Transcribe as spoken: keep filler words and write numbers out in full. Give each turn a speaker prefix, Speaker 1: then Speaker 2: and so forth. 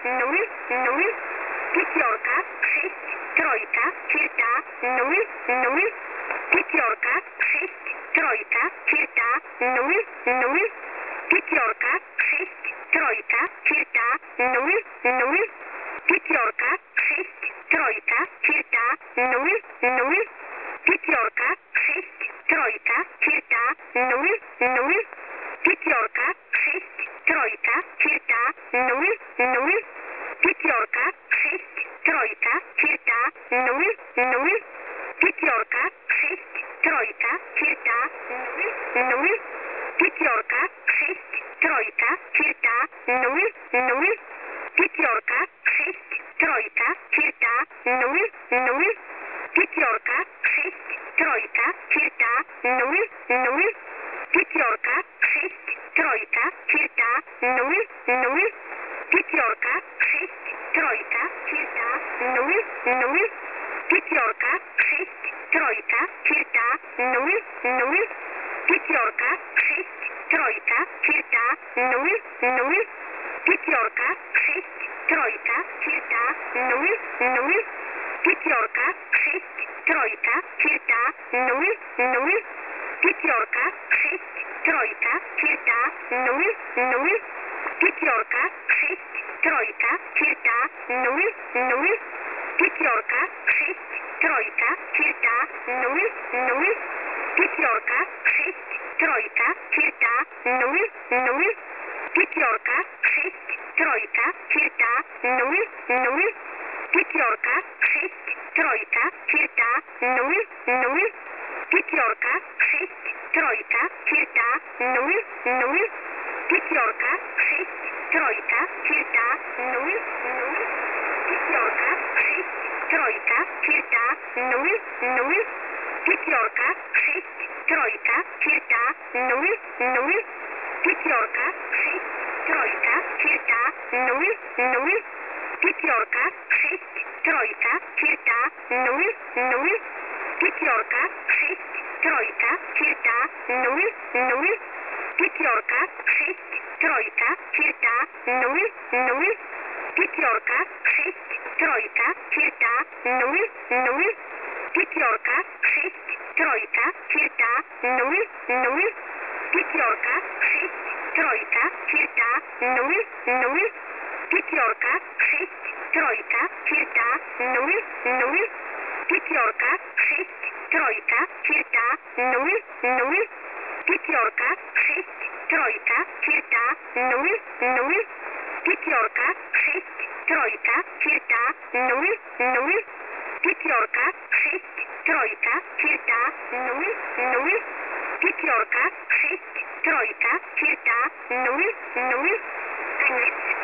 Speaker 1: nul, nul, pięciorka, sześć, trojka, ćwierta, nul, nul, pięciorka, sześć, trojka, ćwierta, nul, nul, pięciorka, sześć, trojka, ćwierta, nul, nul, pięciorka, sześć, trojka, ćwierta, nul, nul, pięciorka, sześć, trojka, ćwierta, nul, nul, pięciorka, sześć, trojka, ćwierta, nul, nul, pięciorka, sześć, trojka, ćwierta, nul, nul, pięciorka, sześć, trojka, ćwierta, nul, nul, pięciorka, sześć, trojka, ćwierta, nul, nul, pięciorka, sześć, trojka, ćwierta, nul, nul, pięciorka, sześć, trojka, ćwierta, nul, nul, pięciorka, sześć, trojka, ćwierta, nul, nul, pięciorka, sześć, trojka, ćwierta, nul, nul, pięciorka, sześć, trojka, ćwierta, nul, nul, pięciorka, sześć, trojka, ćwierta, nul, nul, pięciorka, sześć, trojka, ćwierta, nul, nul, pięciorka, sześć, trojka, ćwierta, nul, nul, pięciorka, sześć, trojka, ćwierta, nul, nul, pięciorka, sześć, trojka, ćwierta, nul, nul, pięciorka, sześć, trojka, ćwierta, nul, nul, pięciorka, sześć, trojka, ćwierta, nul, nul, pięciorka, sześć, trojka, ćwierta, nul, nul, pięciorka, sześć, trojka, ćwierta, nul, nul, pięciorka, sześć, trojka, ćwierta, nul, nul, pięciorka, sześć, trojka, ćwierta, nul, nul, pięciorka, sześć, trojka, ćwierta, nul, nul, pięciorka, sześć, trojka, ćwierta, nul, nul, pięciorka, sześć, trojka, ćwierta, nul, nul, pięciorka, sześć, trojka, ćwierta, nul, nul, pięciorka, sześć, trojka, ćwierta, nul, nul, pięciorka, sześć, trojka, ćwierta, nul, nul, pięciorka, sześć, trojka, ćwierta, nul, nul, pięciorka, sześć, trojka, ćwierta, nul, nul, pięciorka, sześć, trojka, ćwierta, nul, nul, pięciorka, sześć, trojka, ćwierta, nul, nul, pięciorka, sześć, trojka, ćwierta, nul, nul, pięciorka, sześć, trojka, ćwierta, nul, nul, pięciorka, sześć, trojka, ćwierta, nul, nul, pięciorka, sześć, trojka, ćwierta, nul, nul, pięciorka, sześć, trojka, ćwierta, nul, nul, koniec.